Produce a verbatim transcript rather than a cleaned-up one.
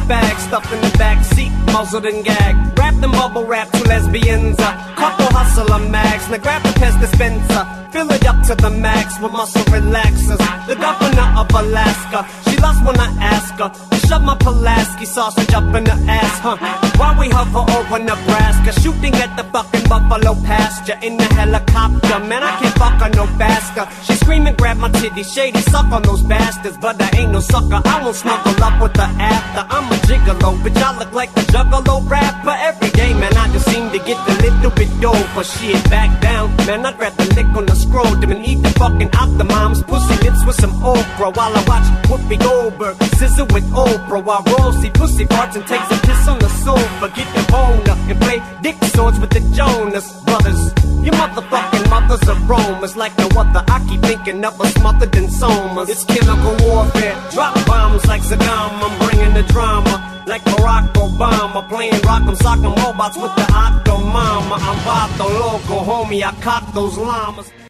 bag, stuffed in the back seat, muzzled and gagged. Wrapped in bubble wrap, two lesbians, a couple hustler mags. Now grab the Pez dispenser, fill it up to the max with muscle relaxers. The governor of Alaska, she loves when I ask her to shove my Pulaski sausage up in her ass, huh? While we hover over Nebraska, shooting at the fucking buffalo pasture in the helicopter. Man, I can't fuck her no faster. She screaming, grab my titty, shady, suck on those bastards. But I ain't no sucker, I won't snuggle up with her after. I'm a gigolo, bitch, I look like a juggalo rapper. Every day, man, I just seem to get a little bit over. Shit, back down, man, I'd rather lick on the scroll than eat the fucking Octomom's pussy lips with some okra. While I watch Whoopi Goldberg scissor with Oprah, while Rosie pussy farts and takes a piss on the sofa. Get the bone up and play dick swords with the Jonas Brothers. Your motherfucking mothers are roamers like no other. I keep thinking of us smothered in somas. It's chemical warfare, drop bombs like Saddam. I'm bringing the drama like Barack Obama, playing rock'em sock'em robots with the Octo Mama. I'm vato loco, homie, I cock those llamas.